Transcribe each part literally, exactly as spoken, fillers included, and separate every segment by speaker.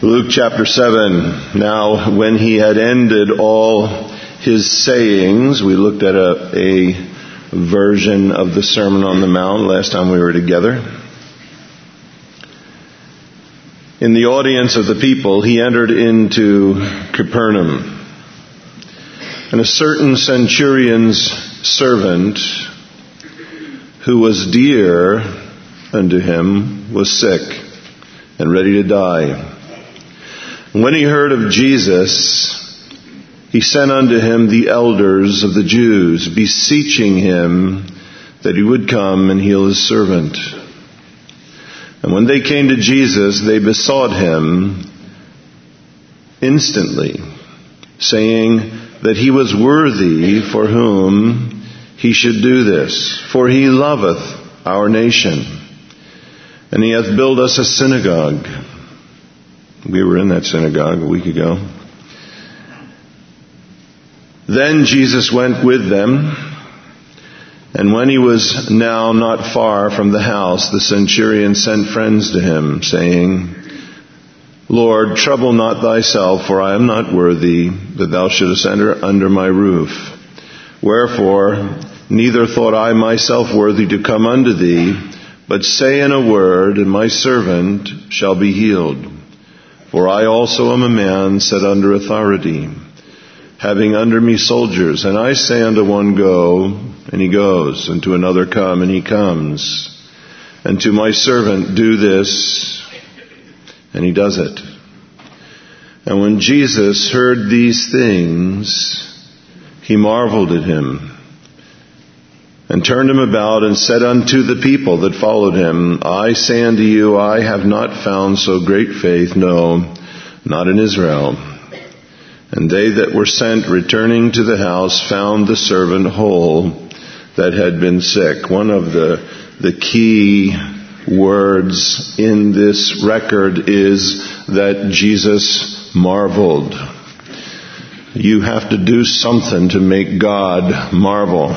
Speaker 1: Luke chapter seven. Now, when he had ended all his sayings, we looked at a, a version of the Sermon on the Mount last time we were together. In the audience of the people, he entered into Capernaum. And a certain centurion's servant, who was dear unto him, was sick and ready to die. When he heard of Jesus, he sent unto him the elders of the Jews, beseeching him that he would come and heal his servant. And when they came to Jesus, they besought him instantly, saying that he was worthy for whom he should do this. For he loveth our nation, and he hath built us a synagogue. We were in that synagogue a week ago. Then Jesus went with them, and when he was now not far from the house, the centurion sent friends to him, saying, Lord, trouble not thyself, for I am not worthy that thou shouldest enter under my roof. Wherefore, neither thought I myself worthy to come unto thee, but say in a word, and my servant shall be healed. For I also am a man set under authority, having under me soldiers. And I say unto one, go, and he goes, and to another, come, and he comes. And to my servant, do this, and he does it. And when Jesus heard these things, he marveled at him, and turned him about, and said unto the people that followed him, I say unto you, I have not found so great faith, no, not in Israel. And they that were sent, returning to the house, found the servant whole that had been sick. One of the, the key words in this record is that Jesus marveled. You have to do something to make God marvel.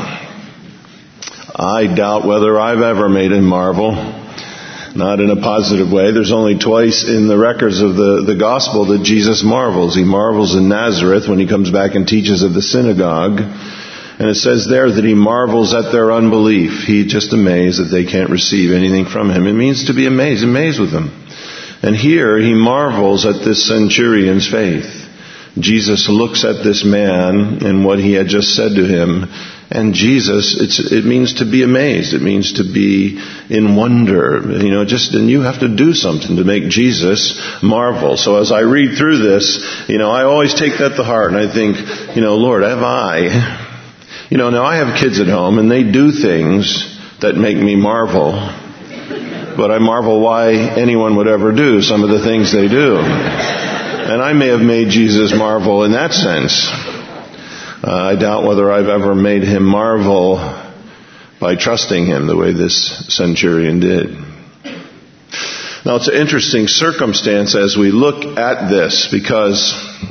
Speaker 1: I doubt whether I've ever made him marvel. Not in a positive way. There's only twice in the records of the, the gospel that Jesus marvels. He marvels in Nazareth when he comes back and teaches of the synagogue. And it says there that he marvels at their unbelief. He's just amazed that they can't receive anything from him. It means to be amazed, amazed with them. And here he marvels at this centurion's faith. Jesus looks at this man and what he had just said to him. And Jesus, it's, it means to be amazed. It means to be in wonder. You know, just, and you have to do something to make Jesus marvel. So as I read through this, you know, I always take that to heart and I think, you know, Lord, have I, you know, now I have kids at home and they do things that make me marvel. But I marvel why anyone would ever do some of the things they do. And I may have made Jesus marvel in that sense. Uh, I doubt whether I've ever made him marvel by trusting him the way this centurion did. Now it's an interesting circumstance as we look at this, because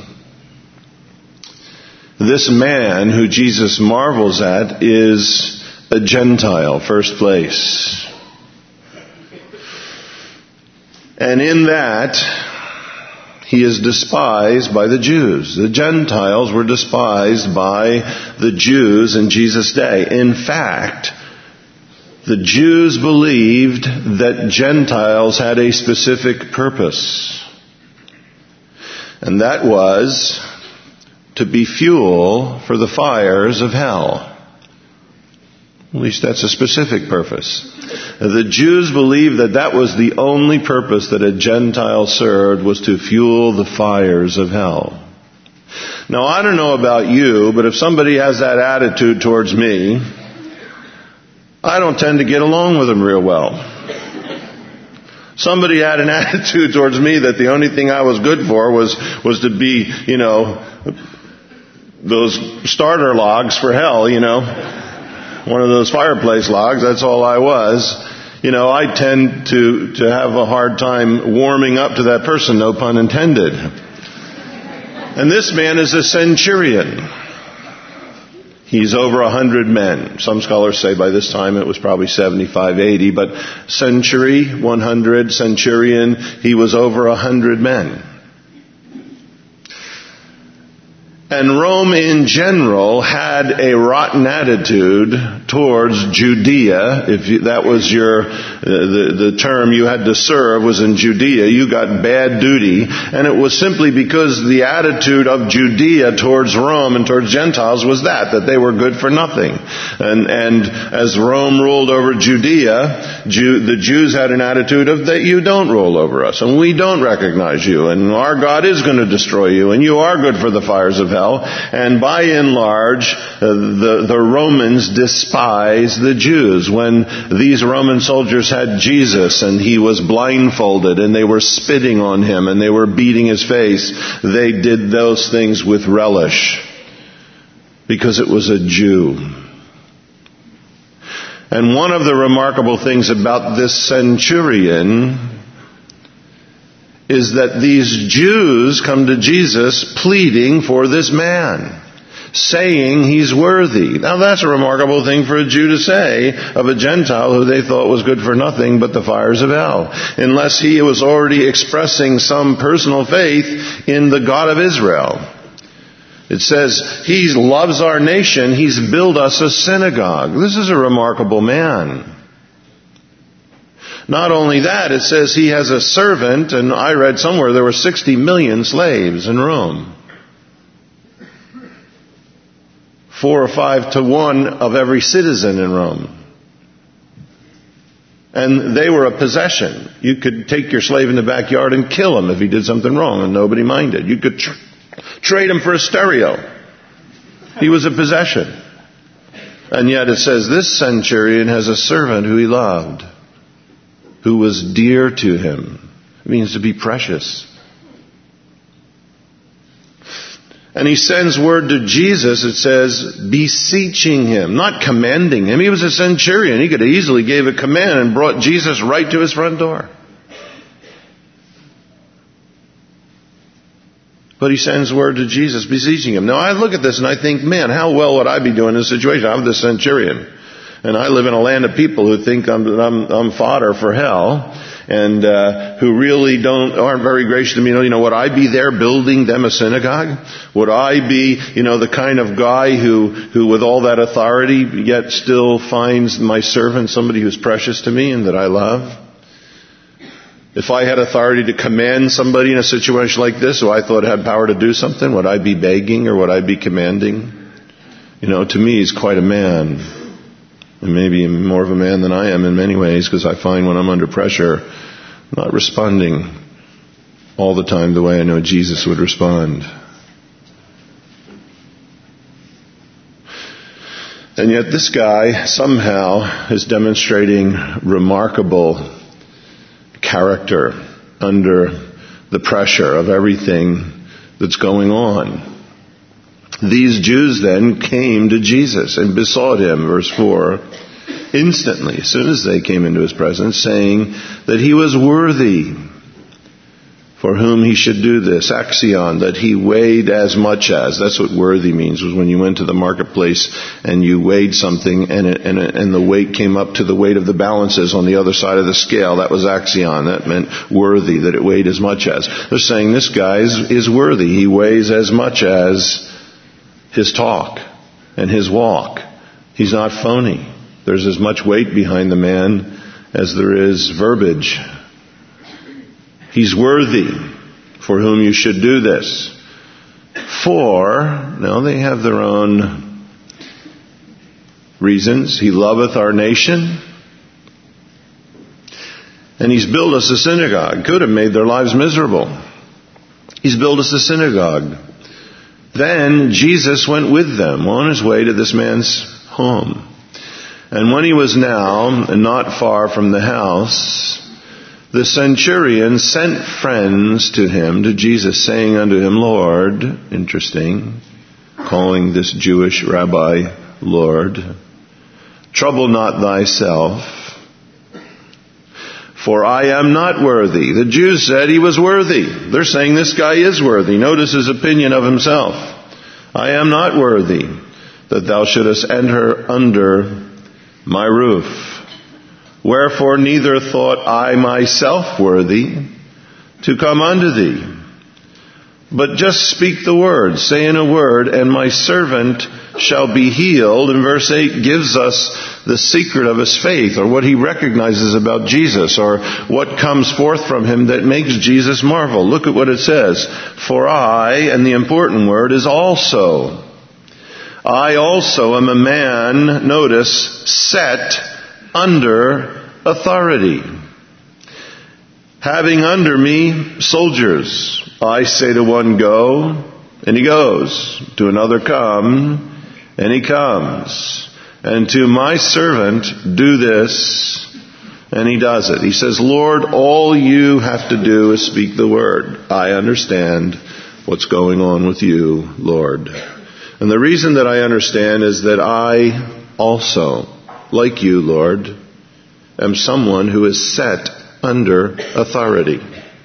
Speaker 1: this man who Jesus marvels at is a Gentile, first place. And in that, he is despised by the Jews. The Gentiles were despised by the Jews in Jesus' day. In fact, the Jews believed that Gentiles had a specific purpose. And that was to be fuel for the fires of hell. At least that's a specific purpose. The Jews believed that that was the only purpose that a Gentile served, was to fuel the fires of hell. Now, I don't know about you, but if somebody has that attitude towards me, I don't tend to get along with them real well. Somebody had an attitude towards me that the only thing I was good for was, was to be, you know, those starter logs for hell, you know. One of those fireplace logs, that's all I was. You know, I tend to, to have a hard time warming up to that person, no pun intended. And this man is a centurion. He's over a hundred men. Some scholars say by this time it was probably seventy-five, eighty, but century, one hundred, centurion, he was over a hundred men. And Rome in general had a rotten attitude towards Judea. If you, that was your, uh, the, the term you had to serve was in Judea, you got bad duty. And it was simply because the attitude of Judea towards Rome and towards Gentiles was that, that they were good for nothing. And, and as Rome ruled over Judea, Jew, the Jews had an attitude of that you don't rule over us and we don't recognize you and our God is going to destroy you and you are good for the fires of hell. And by and large, uh, the, the Romans despised the Jews. When these Roman soldiers had Jesus and he was blindfolded and they were spitting on him and they were beating his face, they did those things with relish because it was a Jew. And one of the remarkable things about this centurion is that these Jews come to Jesus pleading for this man, saying he's worthy. Now that's a remarkable thing for a Jew to say of a Gentile who they thought was good for nothing but the fires of hell, unless he was already expressing some personal faith in the God of Israel. It says, he loves our nation, he's built us a synagogue. This is a remarkable man. Not only that, it says he has a servant, and I read somewhere there were sixty million slaves in Rome. Four or five to one of every citizen in Rome. And they were a possession. You could take your slave in the backyard and kill him if he did something wrong, and nobody minded. You could tr- trade him for a stereo. He was a possession. And yet it says this centurion has a servant who he loved, who was dear to him. It means to be precious. And he sends word to Jesus, it says, beseeching him, not commanding him. He was a centurion. He could have easily gave a command and brought Jesus right to his front door. But he sends word to Jesus, beseeching him. Now I look at this and I think, man, how well would I be doing in this situation? I'm the centurion. And I live in a land of people who think I'm, I'm, I'm fodder for hell, and uh, who really don't aren't very gracious to me. You know, would I be there building them a synagogue? Would I be, you know, the kind of guy who, who with all that authority yet still finds my servant somebody who's precious to me and that I love? If I had authority to command somebody in a situation like this who I thought had power to do something, would I be begging or would I be commanding? You know, to me he's quite a man. And maybe more of a man than I am in many ways, because I find when I'm under pressure, I'm not responding all the time the way I know Jesus would respond. And yet this guy somehow is demonstrating remarkable character under the pressure of everything that's going on. These Jews then came to Jesus and besought him, verse four, instantly, as soon as they came into his presence, saying that he was worthy for whom he should do this. Axion, that he weighed as much as. That's what worthy means, was when you went to the marketplace and you weighed something and it, and, it, and the weight came up to the weight of the balances on the other side of the scale. That was axion. That meant worthy, that it weighed as much as. They're saying this guy is, is worthy. He weighs as much as his talk and his walk. He's not phony. There's as much weight behind the man as there is verbiage. He's worthy for whom you should do this. For, now they have their own reasons. He loveth our nation. And he's built us a synagogue. Could have made their lives miserable. He's built us a synagogue. Then Jesus went with them on his way to this man's home. And when he was now not far from the house, the centurion sent friends to him, to Jesus, saying unto him, Lord, interesting, calling this Jewish rabbi Lord, trouble not thyself, for I am not worthy. The Jews said he was worthy. They're saying this guy is worthy. Notice his opinion of himself. I am not worthy that thou shouldest enter under my roof. Wherefore neither thought I myself worthy to come unto thee. but just speak the word, saying a word, and my servant shall be healed. And verse eight gives us the secret of his faith, or what he recognizes about Jesus, or what comes forth from him that makes Jesus marvel. Look at what it says. For I, and the important word is also. I also am a man, notice, set under authority, having under me soldiers. I say to one, go, and he goes. To another, come, and he comes. And to my servant, do this, and he does it. He says, Lord, all you have to do is speak the word. I understand what's going on with you, Lord. And the reason that I understand is that I also, like you, Lord, am someone who is set under authority.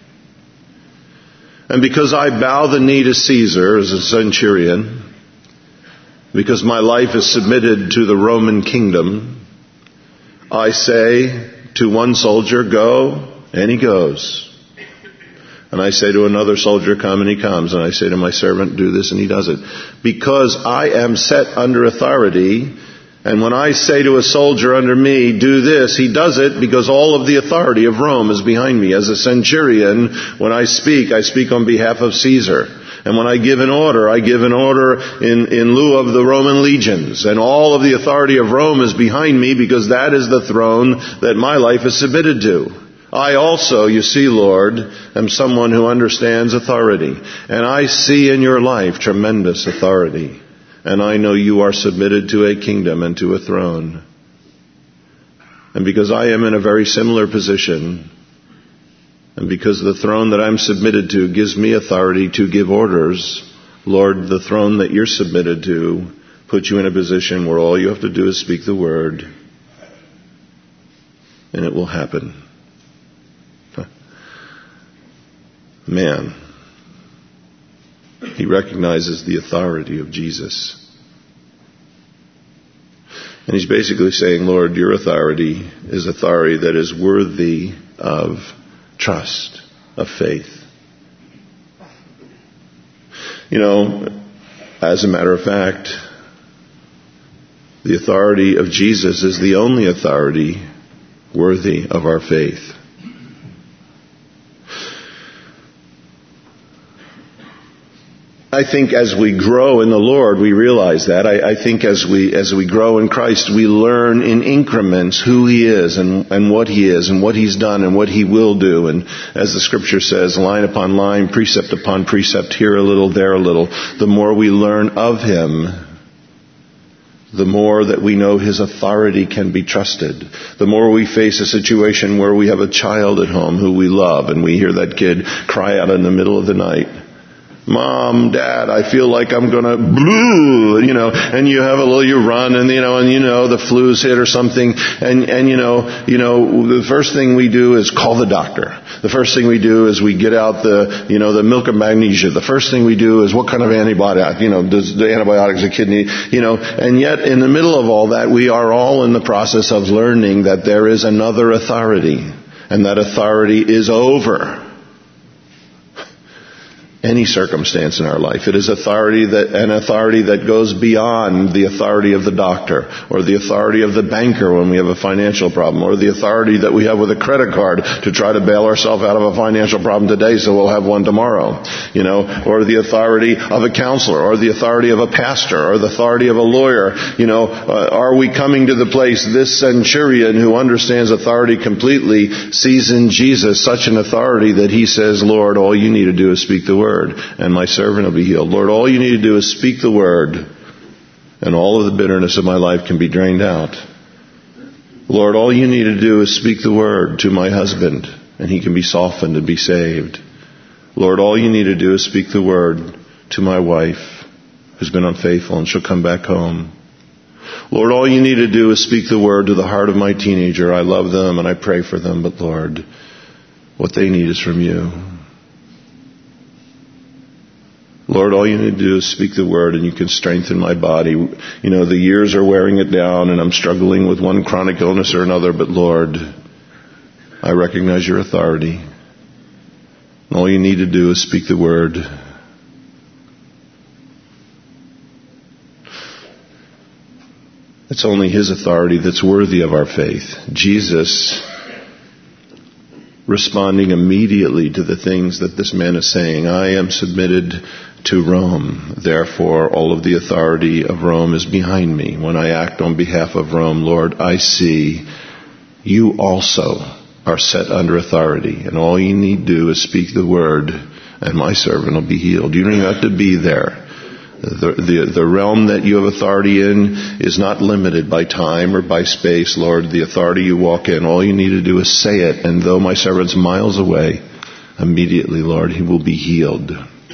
Speaker 1: And because I bow the knee to Caesar as a centurion, because my life is submitted to the Roman kingdom, I say to one soldier, go, and he goes. And I say to another soldier, come, and he comes. And I say to my servant, do this, and he does it. Because I am set under authority, and when I say to a soldier under me, do this, he does it because all of the authority of Rome is behind me. As a centurion, when I speak, I speak on behalf of Caesar. And when I give an order, I give an order in, in lieu of the Roman legions. And all of the authority of Rome is behind me because that is the throne that my life is submitted to. I also, you see, Lord, am someone who understands authority. And I see in your life tremendous authority. And I know you are submitted to a kingdom and to a throne. And because I am in a very similar position, and because the throne that I'm submitted to gives me authority to give orders, Lord, the throne that you're submitted to puts you in a position where all you have to do is speak the word, and it will happen. Man, he recognizes the authority of Jesus. And he's basically saying, Lord, your authority is authority that is worthy of trust, of faith. You know, as a matter of fact, the authority of Jesus is the only authority worthy of our faith. I think as we grow in the Lord, we realize that. I, I think as we as we grow in Christ, we learn in increments who He is and, and what He is and what He's done and what He will do. And as the Scripture says, line upon line, precept upon precept, here a little, there a little. The more we learn of Him, the more that we know His authority can be trusted. The more we face a situation where we have a child at home who we love and we hear that kid cry out in the middle of the night, Mom, Dad, I feel like I'm gonna blue, you know, and you have a little, you run and, you know, and you know, the flu's hit or something. And, and, you know, you know, the first thing we do is call the doctor. The first thing we do is we get out the, you know, the milk of magnesia. The first thing we do is what kind of antibiotic, you know, does the antibiotics a kidney, you know, and yet in the middle of all that, we are all in the process of learning that there is another authority, and that authority is over any circumstance in our life. It is authority that, an authority that goes beyond the authority of the doctor, or the authority of the banker when we have a financial problem, or the authority that we have with a credit card to try to bail ourselves out of a financial problem today so we'll have one tomorrow, you know, or the authority of a counselor, or the authority of a pastor, or the authority of a lawyer. You know, uh, are we coming to the place this centurion who understands authority completely sees in Jesus such an authority that he says, Lord, all you need to do is speak the word, and my servant will be healed. Lord, all you need to do is speak the word, and all of the bitterness of my life can be drained out. Lord, all you need to do is speak the word to my husband, and he can be softened and be saved. Lord, all you need to do is speak the word to my wife, who's been unfaithful, and she'll come back home. Lord, all you need to do is speak the word to the heart of my teenager. I love them and I pray for them, but Lord, what they need is from you. Lord, all you need to do is speak the word, and you can strengthen my body. You know, the years are wearing it down, and I'm struggling with one chronic illness or another, but Lord, I recognize your authority. And all you need to do is speak the word, It's only His authority that's worthy of our faith. Jesus responding immediately to the things that this man is saying. I am submitted to Rome. Therefore, all of the authority of Rome is behind me. When I act on behalf of Rome, Lord, I see you also are set under authority. And all you need to do is speak the word, and my servant will be healed. You don't even have to be there. The, the, the realm that you have authority in is not limited by time or by space, Lord. The authority you walk in, all you need to do is say it, and though my servant's miles away, immediately, Lord, he will be healed.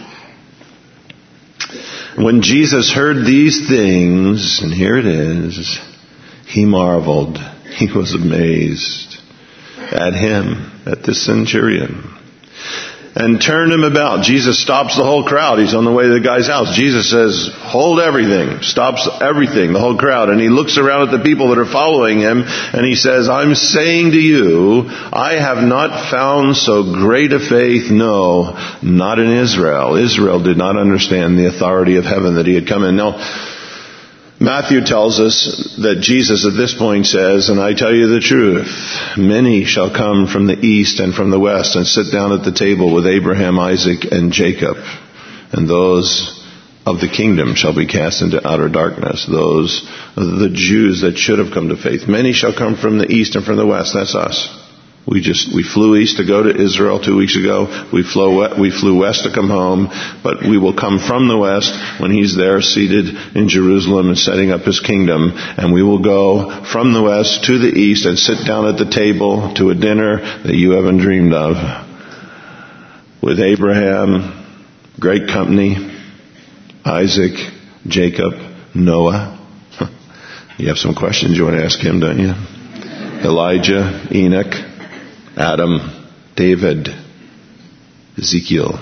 Speaker 1: When Jesus heard these things, and here it is, he marveled. He was amazed at him, at this centurion. And turned him about. Jesus stops the whole crowd. He's on the way to the guy's house. Jesus says, hold everything. Stops everything, the whole crowd. And he looks around at the people that are following him, and he says, I'm saying to you, I have not found so great a faith, no, not in Israel. Israel did not understand the authority of heaven that he had come in. Now, Matthew tells us that Jesus at this point says, and I tell you the truth, many shall come from the east and from the west and sit down at the table with Abraham, Isaac, and Jacob. And those of the kingdom shall be cast into outer darkness. Those, the Jews that should have come to faith. Many shall come from the east and from the west. That's us. We just, we flew east to go to Israel two weeks ago. We flew, we flew west to come home. But we will come from the west when he's there seated in Jerusalem and setting up his kingdom. And we will go from the west to the east and sit down at the table to a dinner that you haven't dreamed of. With Abraham, great company, Isaac, Jacob, Noah. You have some questions you want to ask him, don't you? Elijah, Enoch, Adam, David, Ezekiel,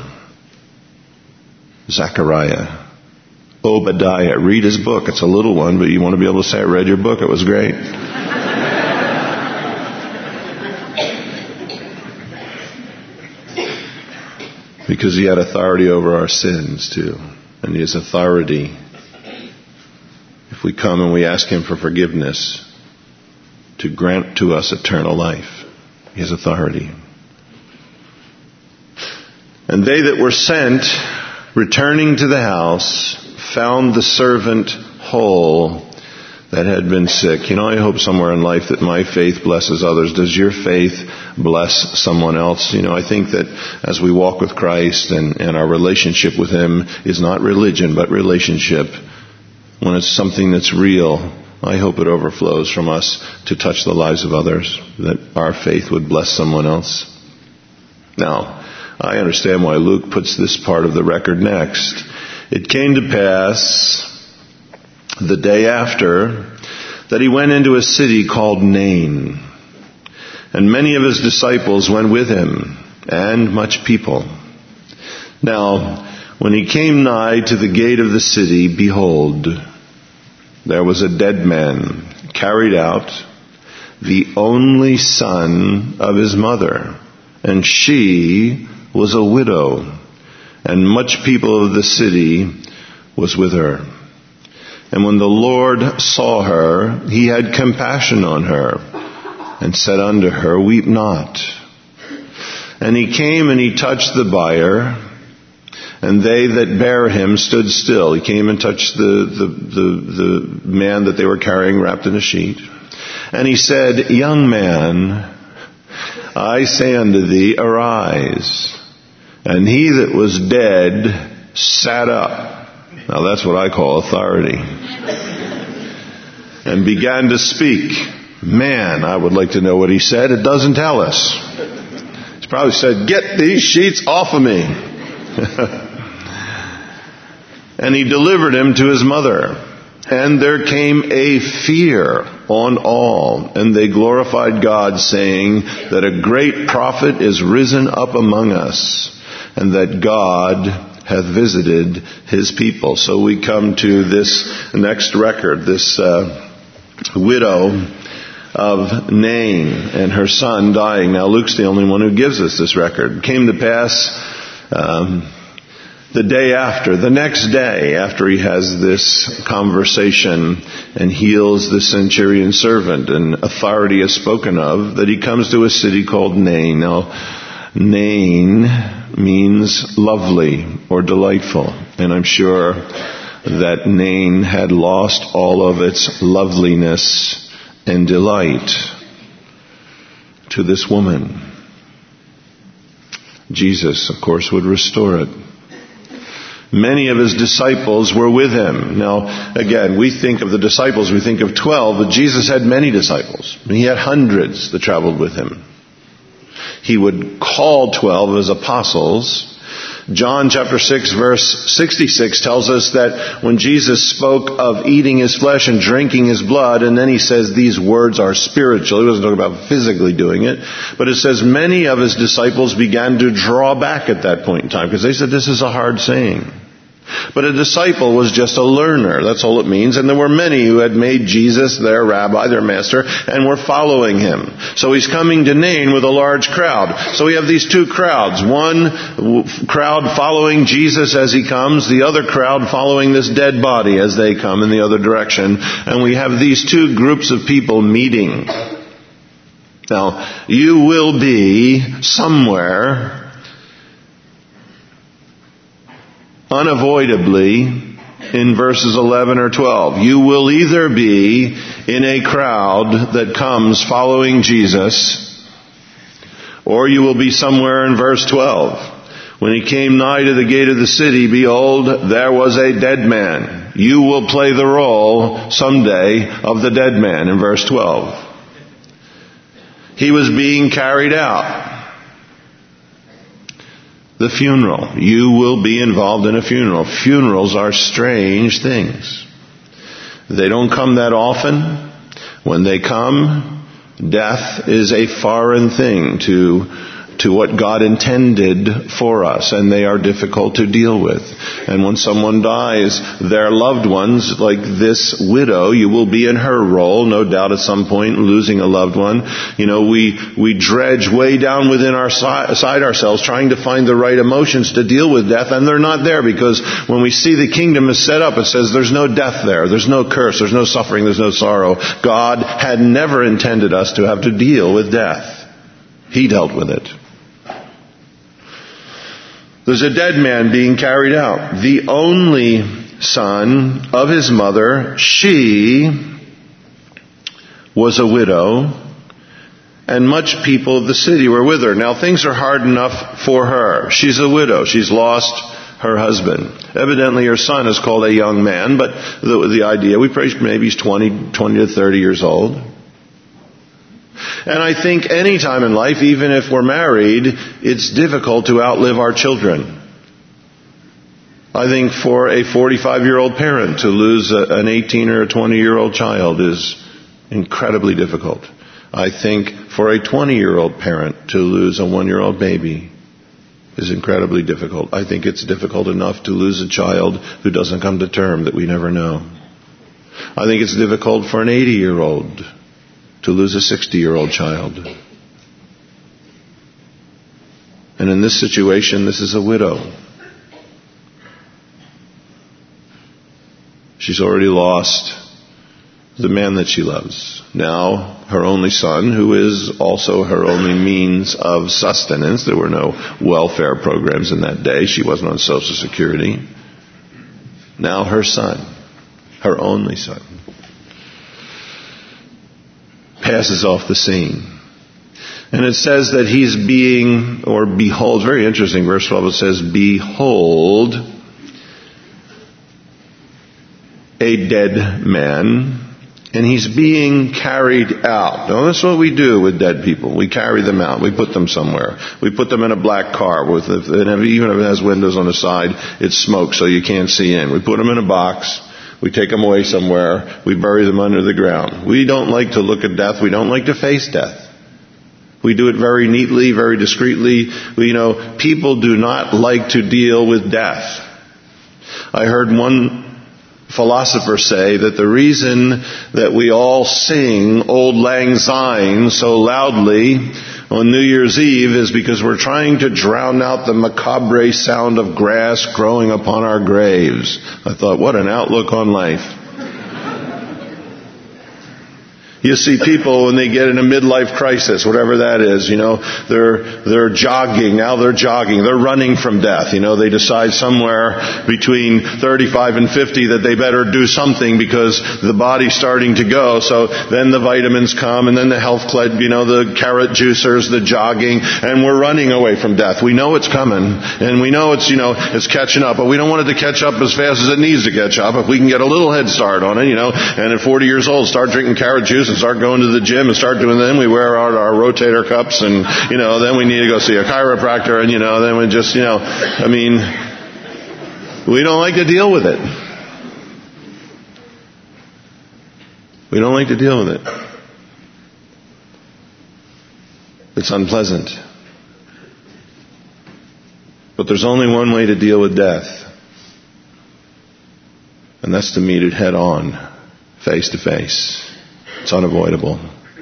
Speaker 1: Zechariah, Obadiah. Read his book. It's a little one, but you want to be able to say, I read your book. It was great. Because he had authority over our sins, too. And his authority, if we come and we ask him for forgiveness, to grant to us eternal life. His authority. And they that were sent, returning to the house, found the servant whole that had been sick. You know, I hope somewhere in life that my faith blesses others. Does your faith bless someone else? You know, I think that as we walk with Christ and, and our relationship with him is not religion, but relationship. When it's something that's real, I hope it overflows from us to touch the lives of others, that our faith would bless someone else. Now, I understand why Luke puts this part of the record next. It came to pass the day after that he went into a city called Nain, and many of his disciples went with him, and much people. Now, when he came nigh to the gate of the city, behold, there was a dead man carried out, the only son of his mother, and she was a widow, and much people of the city was with her. And when the Lord saw her, he had compassion on her, and said unto her, weep not. And he came and he touched the bier, and they that bare him stood still. He came and touched the, the, the, the man that they were carrying wrapped in a sheet. And he said, young man, I say unto thee, arise. And he that was dead sat up. Now that's what I call authority. And began to speak. Man, I would like to know what he said. It doesn't tell us. He probably said, get these sheets off of me. And he delivered him to his mother. And there came a fear on all. And they glorified God, saying that a great prophet is risen up among us, and that God hath visited his people. So we come to this next record, this uh, widow of Nain and her son dying. Now Luke's the only one who gives us this record. It came to pass... Um, The day after, the next day after he has this conversation and heals the centurion servant, and authority is spoken of, that he comes to a city called Nain. Now, Nain means lovely or delightful. And I'm sure that Nain had lost all of its loveliness and delight to this woman. Jesus, of course, would restore it. Many of his disciples were with him. Now, again, we think of the disciples, we think of twelve, but Jesus had many disciples. He had hundreds that traveled with him. He would call twelve as apostles. John chapter six verse sixty-six tells us that when Jesus spoke of eating his flesh and drinking his blood, and then he says these words are spiritual. He wasn't talking about physically doing it. But it says many of his disciples began to draw back at that point in time because they said this is a hard saying. But a disciple was just a learner. That's all it means. And there were many who had made Jesus their rabbi, their master, and were following him. So he's coming to Nain with a large crowd. So we have these two crowds. One crowd following Jesus as he comes. The other crowd following this dead body as they come in the other direction. And we have these two groups of people meeting. Now, you will be somewhere unavoidably in verses eleven or twelve. You will either be in a crowd that comes following Jesus, or you will be somewhere in verse twelve. When he came nigh to the gate of the city, behold, there was a dead man. You will play the role someday of the dead man in verse twelve. He was being carried out. The funeral. You will be involved in a funeral. Funerals are strange things. They don't come that often. When they come, death is a foreign thing to to what God intended for us, and they are difficult to deal with. And when someone dies, their loved ones, like this widow, you will be in her role, no doubt at some point, losing a loved one. You know, we, we dredge way down within our side, side ourselves, trying to find the right emotions to deal with death, and they're not there, because when we see the kingdom is set up, it says there's no death there, there's no curse, there's no suffering, there's no sorrow. God had never intended us to have to deal with death. He dealt with it. There's a dead man being carried out. The only son of his mother, she was a widow, and much people of the city were with her. Now things are hard enough for her. She's a widow. She's lost her husband. Evidently her son is called a young man, but the, the idea, we pray maybe he's twenty, twenty to thirty years old. And I think any time in life, even if we're married, it's difficult to outlive our children. I think for a forty-five-year-old parent to lose a, an eighteen or a twenty-year-old child is incredibly difficult. I think for a twenty-year-old parent to lose a one-year-old baby is incredibly difficult. I think it's difficult enough to lose a child who doesn't come to term, that we never know. I think it's difficult for an eighty-year-old to lose a sixty-year-old child. And in this situation, this is a widow. She's already lost the man that she loves. Now, her only son, who is also her only means of sustenance. There were no welfare programs in that day. She wasn't on Social Security. Now her son, her only son, passes off the scene. And it says that he's being, or behold, very interesting, verse twelve, it says, behold, a dead man, and he's being carried out. Now that's what we do with dead people. We carry them out. We put them somewhere. We put them in a black car, with and even if it has windows on the side, it's smoke so you can't see in. We put them in a box. We take them away somewhere. We bury them under the ground. We don't like to look at death. We don't like to face death. We do it very neatly, very discreetly. We, you know, people do not like to deal with death. I heard one philosopher say that the reason that we all sing Auld Lang Syne so loudly on New Year's Eve is because we're trying to drown out the macabre sound of grass growing upon our graves. I thought, what an outlook on life. You see people when they get in a midlife crisis, whatever that is, you know, they're, they're jogging, now they're jogging, they're running from death, you know, they decide somewhere between thirty-five and fifty that they better do something because the body's starting to go, so then the vitamins come and then the health club, you know, the carrot juicers, the jogging, and we're running away from death. We know it's coming, and we know it's, you know, it's catching up, but we don't want it to catch up as fast as it needs to catch up. If we can get a little head start on it, you know, and at forty years old start drinking carrot juice and start going to the gym and start doing, then we wear out our rotator cuffs and, you know, then we need to go see a chiropractor and, you know, then we just, you know, I mean, we don't like to deal with it. We don't like to deal with it. It's unpleasant. But there's only one way to deal with death. And that's to meet it head on, face to face. It's unavoidable.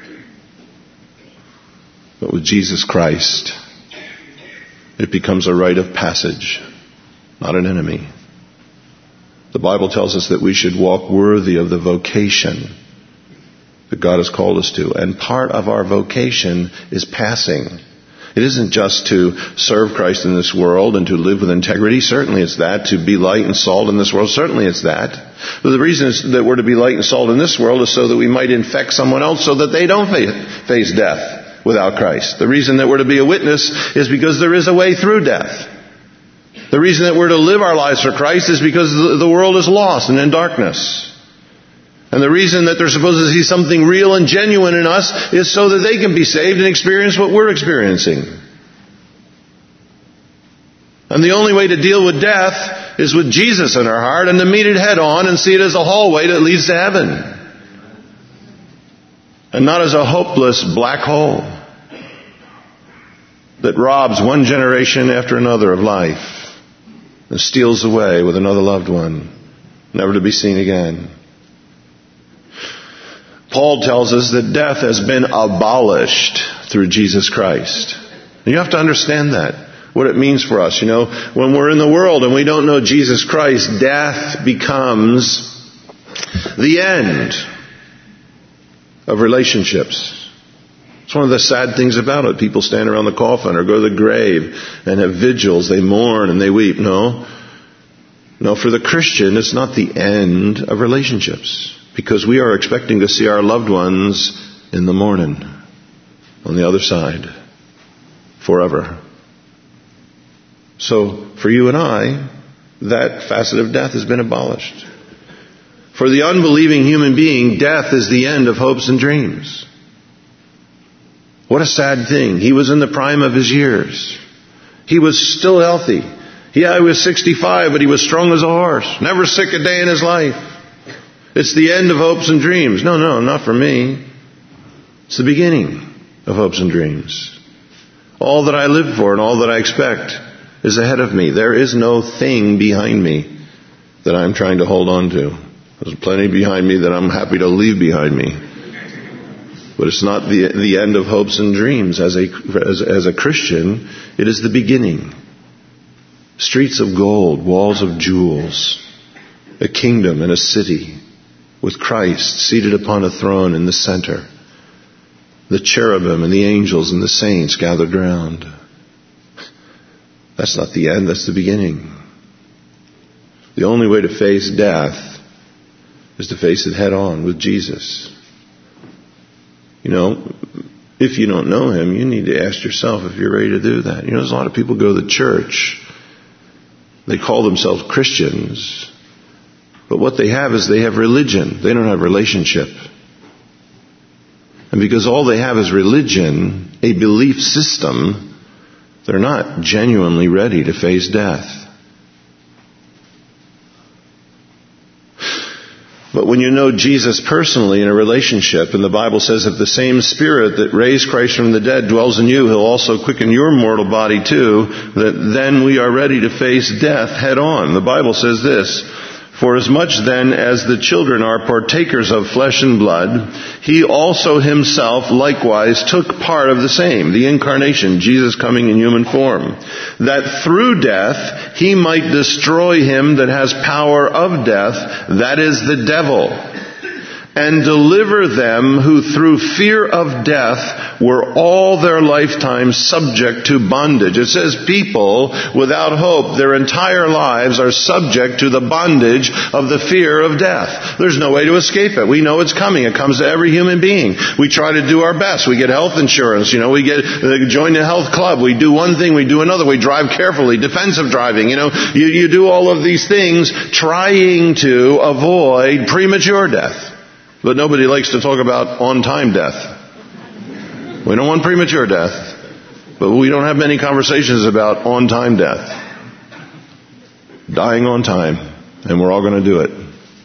Speaker 1: But with Jesus Christ, it becomes a rite of passage, not an enemy. The Bible tells us that we should walk worthy of the vocation that God has called us to. And part of our vocation is passing. It isn't just to serve Christ in this world and to live with integrity. Certainly it's that. To be light and salt in this world. Certainly it's that. But the reason is that we're to be light and salt in this world is so that we might infect someone else so that they don't face death without Christ. The reason that we're to be a witness is because there is a way through death. The reason that we're to live our lives for Christ is because the world is lost and in darkness. And the reason that they're supposed to see something real and genuine in us is so that they can be saved and experience what we're experiencing. And the only way to deal with death is with Jesus in our heart and to meet it head on and see it as a hallway that leads to heaven. And not as a hopeless black hole that robs one generation after another of life and steals away with another loved one, never to be seen again. Paul tells us that death has been abolished through Jesus Christ. And you have to understand that, what it means for us. You know, when we're in the world and we don't know Jesus Christ, death becomes the end of relationships. It's one of the sad things about it. People stand around the coffin or go to the grave and have vigils. They mourn and they weep. No. No, for the Christian, it's not the end of relationships. Because we are expecting to see our loved ones in the morning, on the other side, forever. So, for you and I, that facet of death has been abolished. For the unbelieving human being, death is the end of hopes and dreams. What a sad thing. He was in the prime of his years. He was still healthy. Yeah, he was sixty-five, but he was strong as a horse. Never sick a day in his life. It's the end of hopes and dreams. No, no, not for me. It's the beginning of hopes and dreams. All that I live for and all that I expect is ahead of me. There is no thing behind me that I'm trying to hold on to. There's plenty behind me that I'm happy to leave behind me. But it's not the the end of hopes and dreams. As a, as, as a Christian, it is the beginning. Streets of gold, walls of jewels, a kingdom and a city, with Christ seated upon a throne in the center. The cherubim and the angels and the saints gathered round. That's not the end, that's the beginning. The only way to face death is to face it head on with Jesus. You know, if you don't know Him, you need to ask yourself if you're ready to do that. You know, there's a lot of people go to church. They call themselves Christians. But what they have is they have religion. They don't have relationship. And because all they have is religion, a belief system, they're not genuinely ready to face death. But when you know Jesus personally in a relationship, and the Bible says if the same Spirit that raised Christ from the dead dwells in you, He'll also quicken your mortal body too, that then we are ready to face death head on. The Bible says this, For as much then as the children are partakers of flesh and blood, he also himself likewise took part of the same, the incarnation, Jesus coming in human form, that through death he might destroy him that has power of death, that is the devil, and deliver them who through fear of death were all their lifetime subject to bondage. It says people without hope, their entire lives are subject to the bondage of the fear of death. There's no way to escape it. We know it's coming. It comes to every human being. We try to do our best. We get health insurance. You know, we get uh, join the health club. We do one thing, we do another. We drive carefully, defensive driving. You know, you, you do all of these things trying to avoid premature death. But nobody likes to talk about on-time death. We don't want premature death, but we don't have many conversations about on-time death. Dying on time, and we're all going to do it.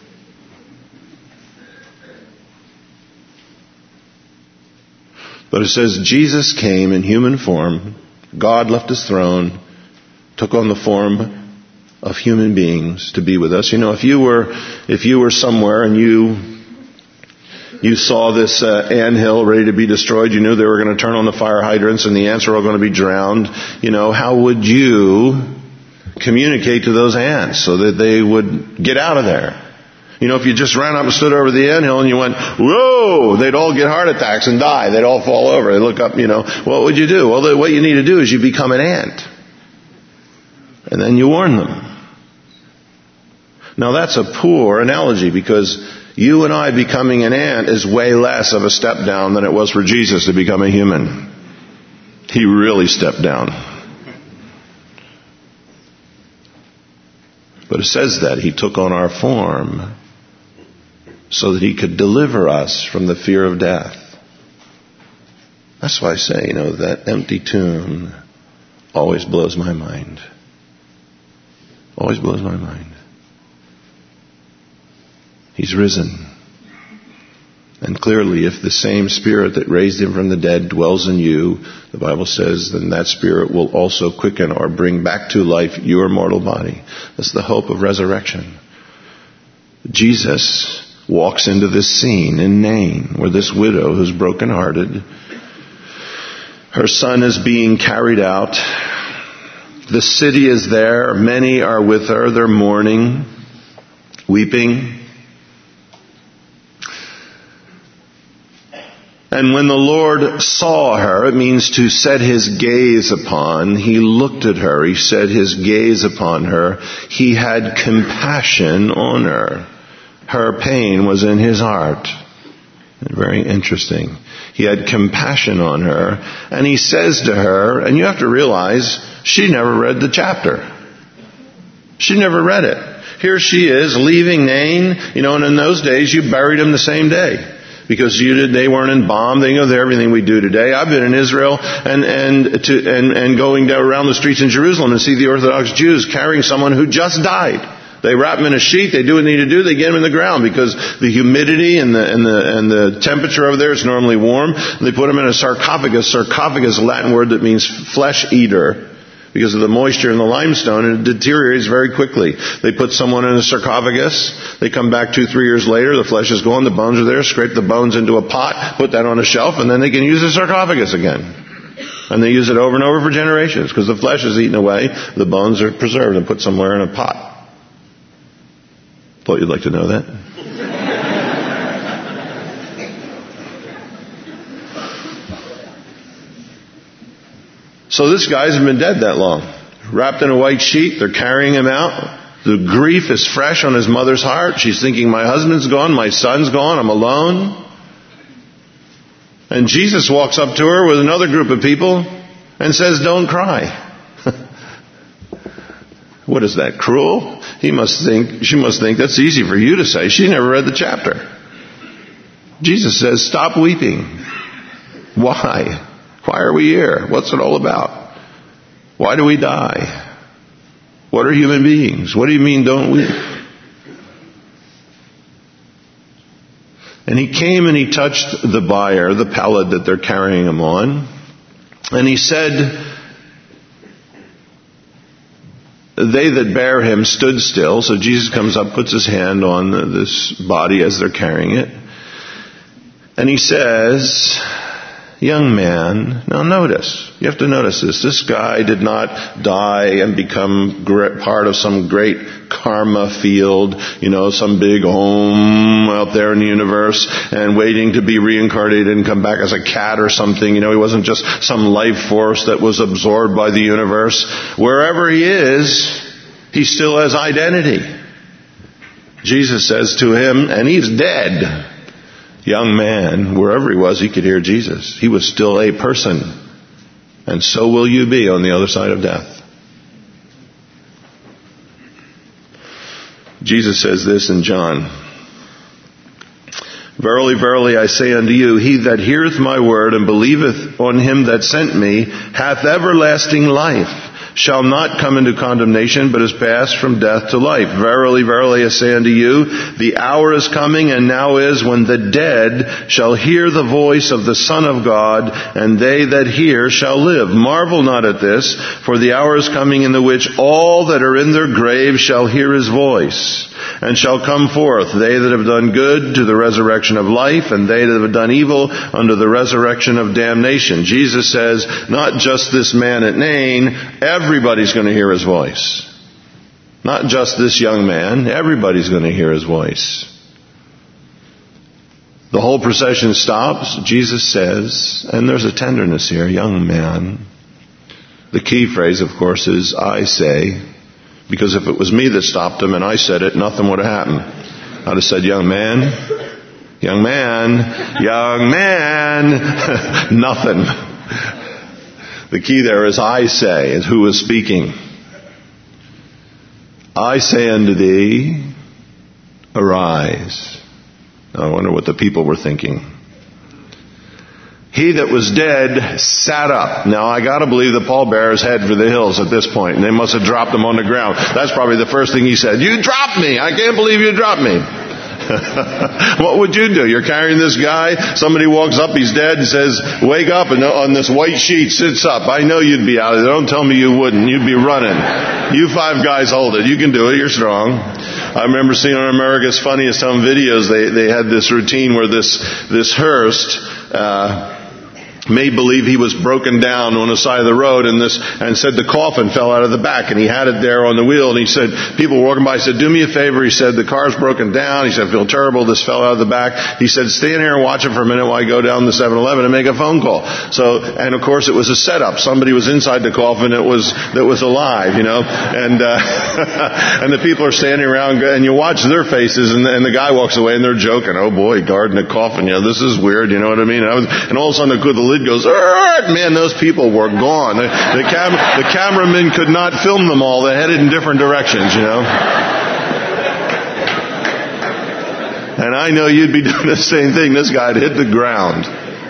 Speaker 1: But it says Jesus came in human form. God left his throne, took on the form of human beings to be with us. You know, if you were, if you were somewhere and you You saw this uh, anthill ready to be destroyed. You knew they were going to turn on the fire hydrants and the ants were all going to be drowned. You know, how would you communicate to those ants so that they would get out of there? You know, if you just ran up and stood over the anthill and you went, whoa, they'd all get heart attacks and die. They'd all fall over. They'd look up, you know. What would you do? Well, what you need to do is you become an ant. And then you warn them. Now that's a poor analogy because you and I becoming an ant is way less of a step down than it was for Jesus to become a human. He really stepped down. But it says that he took on our form so that he could deliver us from the fear of death. That's why I say, you know, that empty tomb always blows my mind. Always blows my mind. He's risen. And clearly, if the same Spirit that raised him from the dead dwells in you, the Bible says, then that Spirit will also quicken or bring back to life your mortal body. That's the hope of resurrection. Jesus walks into this scene in Nain, where this widow who's brokenhearted, her son is being carried out. The city is there. Many are with her. They're mourning, weeping. And when the Lord saw her, it means to set his gaze upon, he looked at her, he set his gaze upon her, he had compassion on her. Her pain was in his heart. Very interesting. He had compassion on her, and he says to her, and you have to realize, she never read the chapter. She never read it. Here she is, leaving Nain, you know, and in those days you buried him the same day. Because you did, they weren't embalmed. They know everything we do today. I've been in Israel and and to and, and going down around the streets in Jerusalem and see the Orthodox Jews carrying someone who just died. They wrap him in a sheet. They do what they need to do. They get him in the ground because the humidity and the and the and the temperature over there is normally warm. And they put him in a sarcophagus. Sarcophagus is a Latin word that means flesh eater. Because of the moisture in the limestone, and it deteriorates very quickly. They put someone in a sarcophagus. They come back two, three years later. The flesh is gone. The bones are there. Scrape the bones into a pot. Put that on a shelf. And then they can use the sarcophagus again. And they use it over and over for generations. Because the flesh is eaten away. The bones are preserved and put somewhere in a pot. Thought you'd like to know that. So this guy's been dead that long. Wrapped in a white sheet, they're carrying him out. The grief is fresh on his mother's heart. She's thinking, my husband's gone, my son's gone, I'm alone. And Jesus walks up to her with another group of people and says, don't cry. What is that, cruel? He must think, she must think that's easy for you to say. She never read the chapter. Jesus says, stop weeping. Why? Why are we here? What's it all about? Why do we die? What are human beings? What do you mean don't weep? And he came and he touched the bier, the pallet that they're carrying him on. And he said, they that bare him stood still. So Jesus comes up, puts his hand on this body as they're carrying it. And he says, young man, now notice, you have to notice this. This guy did not die and become part of some great karma field, you know, some big home out there in the universe and waiting to be reincarnated and come back as a cat or something. You know, he wasn't just some life force that was absorbed by the universe. Wherever he is, he still has identity. Jesus says to him, and he's dead. Young man, wherever he was, he could hear Jesus. He was still a person. And so will you be on the other side of death. Jesus says this in John. Verily, verily, I say unto you, he that heareth my word and believeth on him that sent me hath everlasting life, shall not come into condemnation, but is passed from death to life. Verily, verily, I say unto you, the hour is coming, and now is, when the dead shall hear the voice of the Son of God, and they that hear shall live. Marvel not at this, for the hour is coming in the which all that are in their graves shall hear his voice, and shall come forth, they that have done good to the resurrection of life, and they that have done evil unto the resurrection of damnation. Jesus says, not just this man at Nain, everybody's going to hear his voice. Not just this young man, everybody's going to hear his voice. The whole procession stops. Jesus says, and there's a tenderness here, young man. The key phrase, of course, is I say, because if it was me that stopped him and I said it, nothing would have happened. I'd have said, young man, young man, young man, nothing. The key there is I say, is who is speaking. I say unto thee, arise. Now, I wonder what the people were thinking. He that was dead sat up. Now, I got to believe the pallbearers head for the hills at this point, and they must have dropped him on the ground. That's probably the first thing he said. You dropped me. I can't believe you dropped me. What would you do? You're carrying this guy. Somebody walks up, he's dead, and says, wake up, and on this white sheet sits up. I know you'd be out of there. Don't tell me you wouldn't. You'd be running. You five guys hold it. You can do it. You're strong. I remember seeing on America's Funniest Home Videos, they, they had this routine where this, this Hearst, uh, made believe he was broken down on the side of the road, and this, and said the coffin fell out of the back, and he had it there on the wheel, and he said, people were walking by, he said, do me a favor, he said, the car's broken down, he said, I feel terrible, this fell out of the back, he said, stand here and watch it for a minute while I go down to seven eleven and make a phone call. So, and of course it was a setup, somebody was inside the coffin that was, that was alive, you know, and, uh, and the people are standing around, and you watch their faces, and, and the guy walks away, and they're joking, oh boy, guarding a coffin, you know, this is weird, you know what I mean, and, I was, and all of a sudden the, the lid goes, man, those people were gone. The, the, cam- the cameramen could not film them all. They headed in different directions, you know. And I know you'd be doing the same thing. This guy had hit the ground.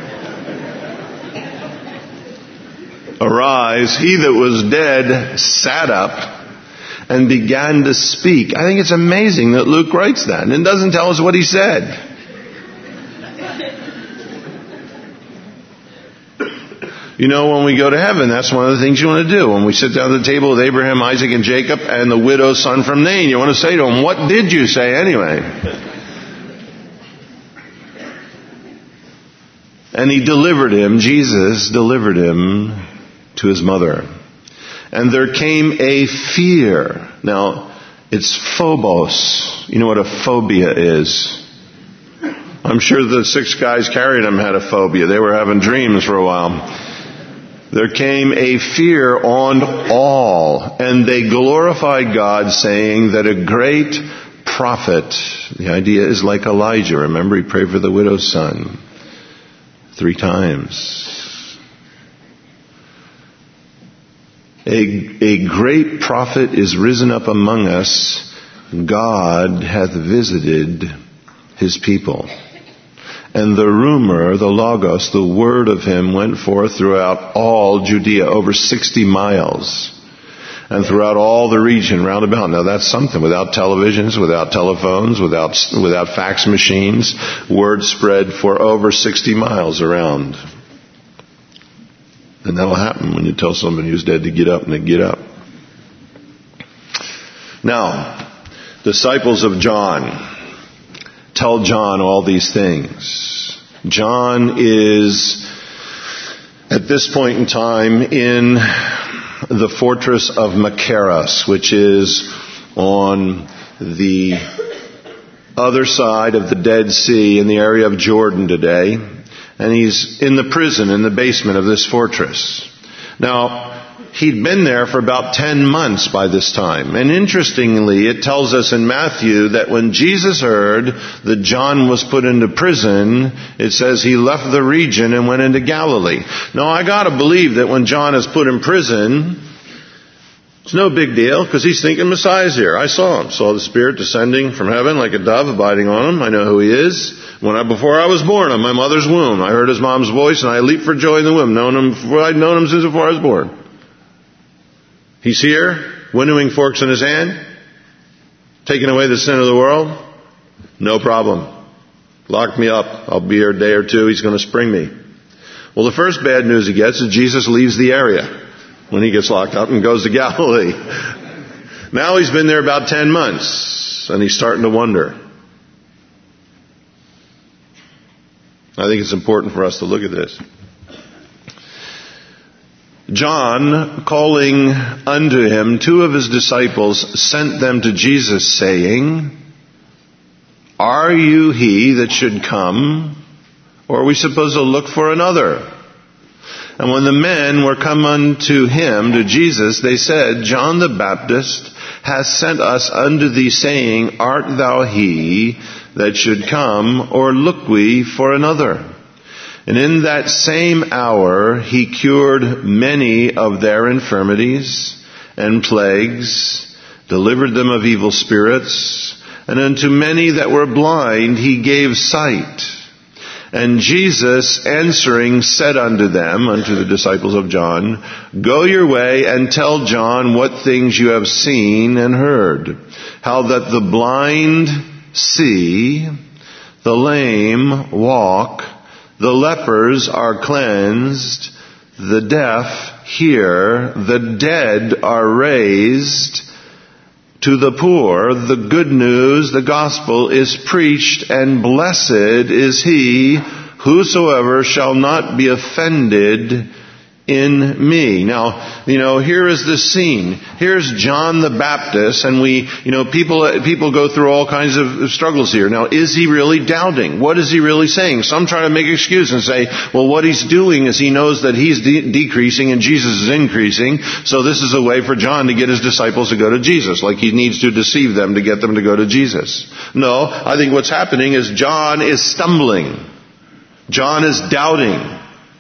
Speaker 1: Arise, he that was dead sat up and began to speak. I think it's amazing that Luke writes that, and it doesn't tell us what he said. You know, when we go to heaven, that's one of the things you want to do. When we sit down at the table with Abraham, Isaac, and Jacob, and the widow's son from Nain, you want to say to him, what did you say anyway? And he delivered him, Jesus delivered him to his mother. And there came a fear. Now, it's phobos. You know what a phobia is? I'm sure the six guys carrying him had a phobia. They were having dreams for a while. There came a fear on all, and they glorified God, saying that a great prophet, the idea is like Elijah. Remember, he prayed for the widow's son three times. A, a great prophet is risen up among us. God hath visited his people. And the rumor, the logos, the word of him went forth throughout all Judea, over sixty miles. And throughout all the region round about. Now that's something. Without televisions, without telephones, without, without fax machines, word spread for over sixty miles around. And that'll happen when you tell somebody who's dead to get up, and they get up. Now, disciples of John tell John all these things. John is, at this point in time, in the fortress of Machaerus, which is on the other side of the Dead Sea in the area of Jordan today. And he's in the prison in the basement of this fortress. Now, he'd been there for about ten months by this time. And interestingly, it tells us in Matthew that when Jesus heard that John was put into prison, it says he left the region and went into Galilee. Now, I gotta believe that when John is put in prison, it's no big deal, because he's thinking Messiah's here. I saw him. Saw the Spirit descending from heaven like a dove, abiding on him. I know who he is. When I, before I was born on my mother's womb, I heard his mom's voice, and I leaped for joy in the womb. Known him, for I'd known him since before I was born. He's here, winnowing forks in his hand, taking away the sin of the world. No problem. Lock me up. I'll be here a day or two. He's going to spring me. Well, the first bad news he gets is Jesus leaves the area when he gets locked up and goes to Galilee. Now he's been there about ten months, and he's starting to wonder. I think it's important for us to look at this. John, calling unto him two of his disciples, sent them to Jesus, saying, Are you he that should come, or are we supposed to look for another? And when the men were come unto him, to Jesus, they said, John the Baptist hath sent us unto thee, saying, Art thou he that should come, or look we for another? And in that same hour he cured many of their infirmities and plagues, delivered them of evil spirits, and unto many that were blind he gave sight. And Jesus answering said unto them, unto the disciples of John, Go your way and tell John what things you have seen and heard, how that the blind see, the lame walk, the lepers are cleansed, the deaf hear, the dead are raised, to the poor the good news, the gospel, is preached, and blessed is he whosoever shall not be offended in me. Now, you know, here is the scene. Here's John the Baptist, and we, you know, people, people go through all kinds of struggles here. Now, is he really doubting? What is he really saying? Some try to make excuse and say, well, what he's doing is he knows that he's de- decreasing and Jesus is increasing, so this is a way for John to get his disciples to go to Jesus, like he needs to deceive them to get them to go to Jesus. No, I think what's happening is John is stumbling. John is doubting.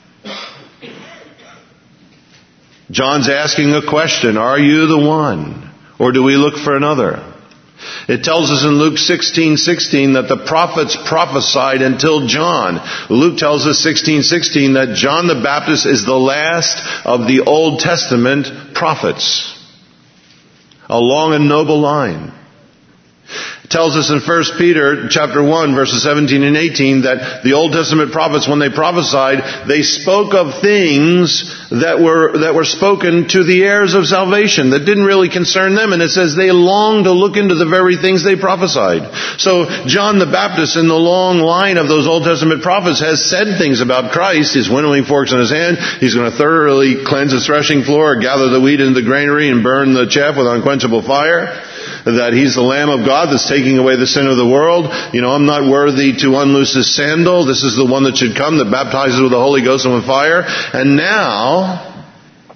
Speaker 1: John's asking a question, are you the one? Or do we look for another? It tells us in Luke sixteen sixteen that the prophets prophesied until John. Luke tells us sixteen sixteen that John the Baptist is the last of the Old Testament prophets. A long and noble line. It tells us in First Peter chapter one verses seventeen and eighteen that the Old Testament prophets, when they prophesied, they spoke of things that were that were spoken to the heirs of salvation that didn't really concern them. And it says they longed to look into the very things they prophesied. So John the Baptist, in the long line of those Old Testament prophets, has said things about Christ. He's winnowing forks in his hand. He's going to thoroughly cleanse the threshing floor, gather the wheat into the granary, and burn the chaff with unquenchable fire. That he's the Lamb of God that's taking away the sin of the world. You know, I'm not worthy to unloose his sandal. This is the one that should come, that baptizes with the Holy Ghost and with fire. And now,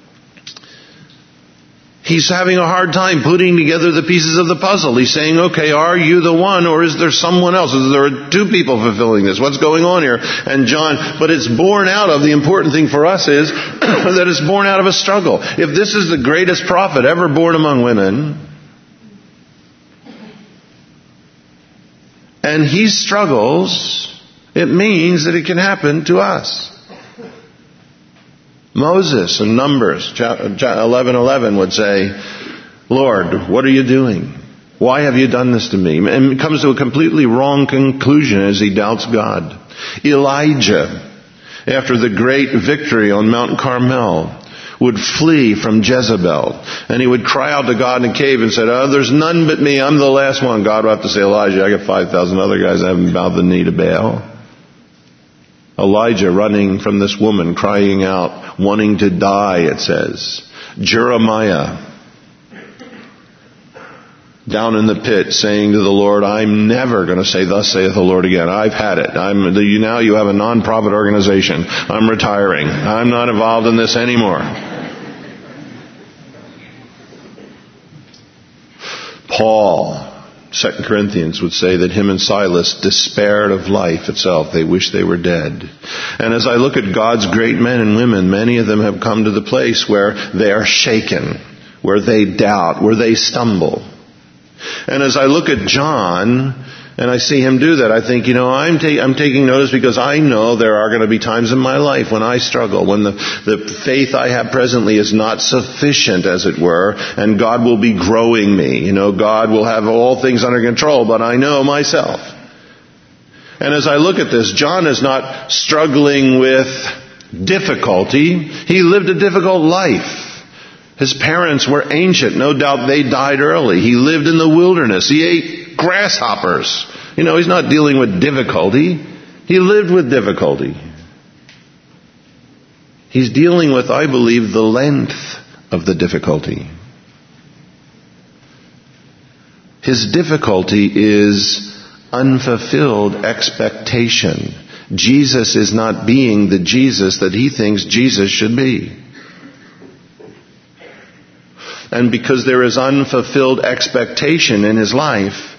Speaker 1: he's having a hard time putting together the pieces of the puzzle. He's saying, okay, are you the one, or is there someone else? Is there two people fulfilling this? What's going on here? And John, but it's born out of, the important thing for us is that it's born out of a struggle. If this is the greatest prophet ever born among women, and he struggles, it means that it can happen to us. Moses in Numbers eleven eleven would say, Lord, what are you doing? Why have you done this to me? And comes to a completely wrong conclusion as he doubts God. Elijah, after the great victory on Mount Carmel, would flee from Jezebel. And he would cry out to God in a cave and said, oh, there's none but me. I'm the last one. God would have to say, Elijah, I got five thousand other guys that haven't bowed the knee to Baal. Elijah running from this woman, crying out, wanting to die, it says. Jeremiah down in the pit saying to the Lord, I'm never going to say, thus saith the Lord again. I've had it. I'm, you, now you have a non-profit organization. I'm retiring. I'm not involved in this anymore. Paul, Second Corinthians, would say that him and Silas despaired of life itself. They wished they were dead. And as I look at God's great men and women, many of them have come to the place where they are shaken, where they doubt, where they stumble. And as I look at John, and I see him do that, I think, you know, I'm, ta- I'm taking notice because I know there are going to be times in my life when I struggle, when the, the faith I have presently is not sufficient, as it were, and God will be growing me. You know, God will have all things under control, but I know myself. And as I look at this, John is not struggling with difficulty. He lived a difficult life. His parents were ancient. No doubt they died early. He lived in the wilderness. He ate grasshoppers. You know, he's not dealing with difficulty. He lived with difficulty. He's dealing with, I believe, the length of the difficulty. His difficulty is unfulfilled expectation. Jesus is not being the Jesus that he thinks Jesus should be. And because there is unfulfilled expectation in his life,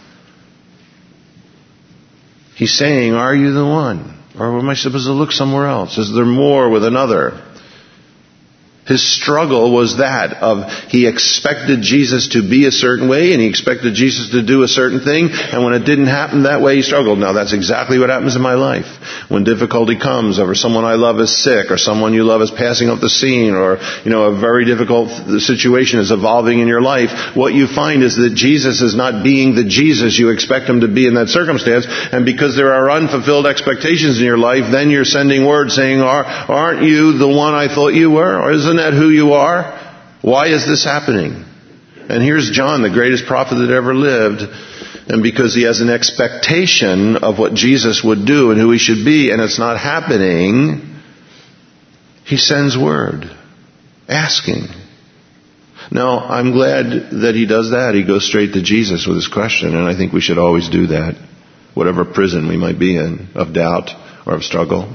Speaker 1: he's saying, are you the one? Or am I supposed to look somewhere else? Is there more with another? His struggle was that of he expected Jesus to be a certain way and he expected Jesus to do a certain thing, and when it didn't happen that way, he struggled. Now that's exactly what happens in my life. When difficulty comes over someone I love is sick, or someone you love is passing off the scene, or you know a very difficult situation is evolving in your life, what you find is that Jesus is not being the Jesus you expect him to be in that circumstance, and because there are unfulfilled expectations in your life, then you're sending word saying, are, aren't you the one I thought you were? Or isn't that who you are? Why is this happening? And here's John, the greatest prophet that ever lived, and because he has an expectation of what Jesus would do and who he should be, and it's not happening, he sends word, asking. Now, I'm glad that he does that. He goes straight to Jesus with his question, and I think we should always do that, whatever prison we might be in, of doubt or of struggle.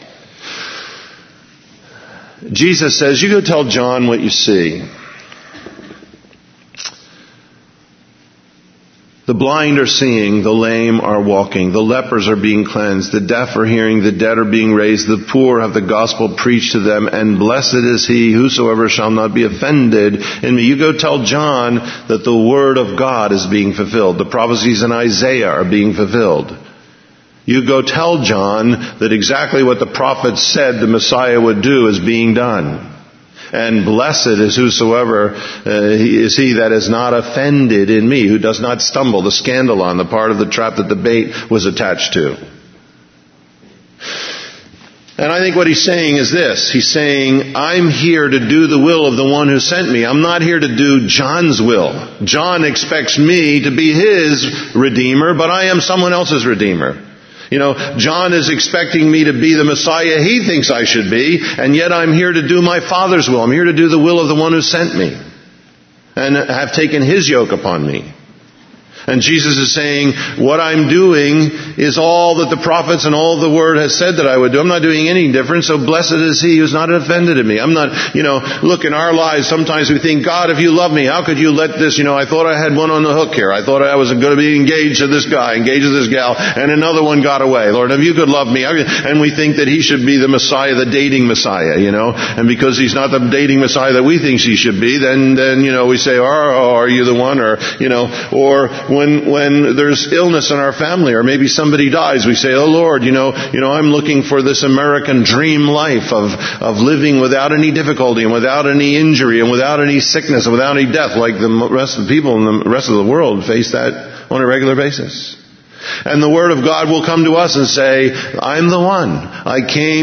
Speaker 1: Jesus says, you go tell John what you see. The blind are seeing, the lame are walking, the lepers are being cleansed, the deaf are hearing, the dead are being raised, the poor have the gospel preached to them, and blessed is he whosoever shall not be offended in me. You go tell John that the word of God is being fulfilled. The prophecies in Isaiah are being fulfilled. You go tell John that exactly what the prophets said the Messiah would do is being done. And blessed is whosoever uh, is he that is not offended in me, who does not stumble, the scandalon, the part of the trap that the bait was attached to. And I think what he's saying is this. He's saying, I'm here to do the will of the one who sent me. I'm not here to do John's will. John expects me to be his Redeemer, but I am someone else's Redeemer. You know, John is expecting me to be the Messiah he thinks I should be, and yet I'm here to do my Father's will. I'm here to do the will of the one who sent me, and have taken his yoke upon me. And Jesus is saying, what I'm doing is all that the prophets and all the word has said that I would do. I'm not doing any different, so blessed is he who's not offended in me. I'm not, you know, look, in our lives, sometimes we think, God, if you love me, how could you let this, you know, I thought I had one on the hook here. I thought I was going to be engaged to this guy, engaged to this gal, and another one got away. Lord, if you could love me, and we think that he should be the Messiah, the dating Messiah, you know, and because he's not the dating Messiah that we think he should be, then, then, you know, we say, oh, are you the one? Or, you know, or, When, when there's illness in our family, or maybe somebody dies, we say, oh Lord, you know, you know, I'm looking for this American dream life of, of living without any difficulty and without any injury and without any sickness and without any death, like the rest of the people in the rest of the world face that on a regular basis. And the Word of God will come to us and say, I'm the one. I came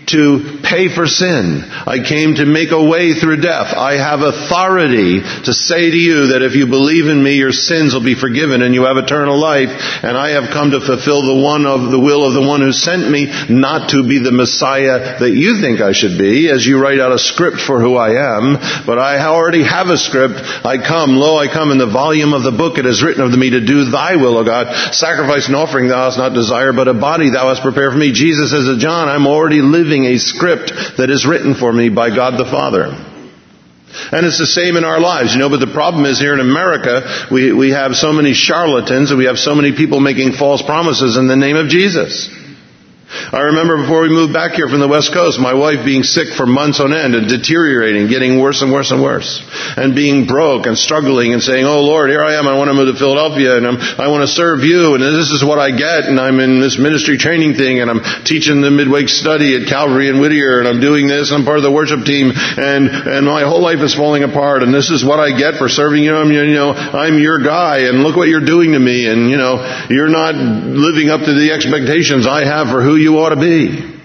Speaker 1: to pay for sin. I came to make a way through death. I have authority to say to you that if you believe in me, your sins will be forgiven and you have eternal life. And I have come to fulfill the one of the will of the one who sent me, not to be the Messiah that you think I should be, as you write out a script for who I am. But I already have a script. I come, lo, I come in the volume of the book. It is written of me to do thy will, O God. Sacrifice and offering thou hast not desired, but a body thou hast prepared for me. Jesus says to John, I'm already living a script that is written for me by God the Father. And it's the same in our lives, you know, but the problem is here in America, we, we have so many charlatans and we have so many people making false promises in the name of Jesus. I remember before we moved back here from the West Coast, my wife being sick for months on end and deteriorating, getting worse and worse and worse. And being broke and struggling and saying, oh Lord, here I am, I want to move to Philadelphia and I'm, I want to serve you and this is what I get and I'm in this ministry training thing and I'm teaching the midweek study at Calvary in Whittier and I'm doing this and I'm part of the worship team and, and my whole life is falling apart and this is what I get for serving you. I'm, you know, I'm your guy and look what you're doing to me and, you know, you're not living up to the expectations I have for who you you ought to be. And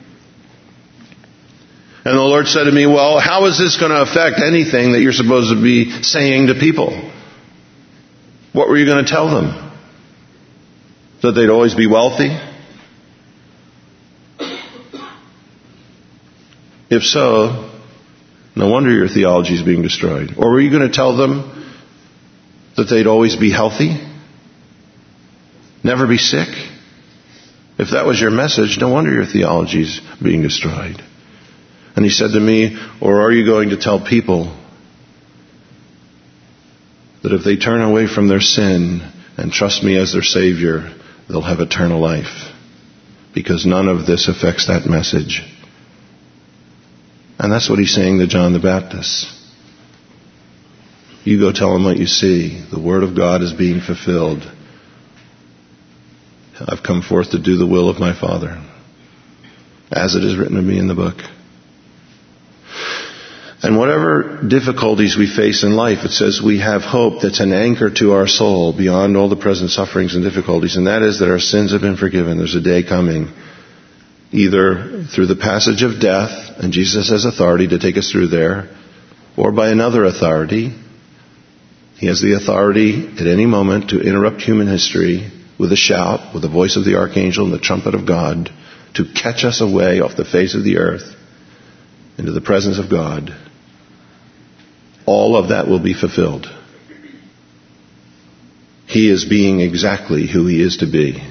Speaker 1: the Lord said to me, well, how is this going to affect anything that you're supposed to be saying to people? What were you going to tell them? That they'd always be wealthy? If so, no wonder your theology is being destroyed. Or were you going to tell them that they'd always be healthy? Never be sick? If that was your message, no wonder your theology is being destroyed. And he said to me, or are you going to tell people that if they turn away from their sin and trust me as their Savior, they'll have eternal life? Because none of this affects that message. And that's what he's saying to John the Baptist. You go tell them what you see. The Word of God is being fulfilled. I've come forth to do the will of my Father, as it is written of me in the book. And whatever difficulties we face in life, it says we have hope that's an anchor to our soul beyond all the present sufferings and difficulties, and that is that our sins have been forgiven. There's a day coming, either through the passage of death, and Jesus has authority to take us through there, or by another authority. He has the authority at any moment to interrupt human history with a shout, with the voice of the archangel and the trumpet of God, to catch us away off the face of the earth into the presence of God. All of that will be fulfilled. He is being exactly who he is to be.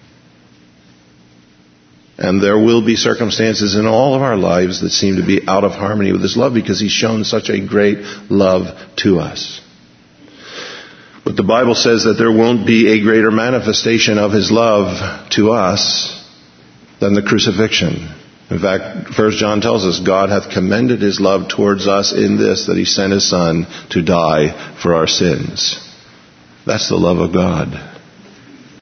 Speaker 1: And there will be circumstances in all of our lives that seem to be out of harmony with his love because he's shown such a great love to us. But the Bible says that there won't be a greater manifestation of his love to us than the crucifixion. In fact, First John tells us, God hath commended his love towards us in this, that he sent his Son to die for our sins. That's the love of God.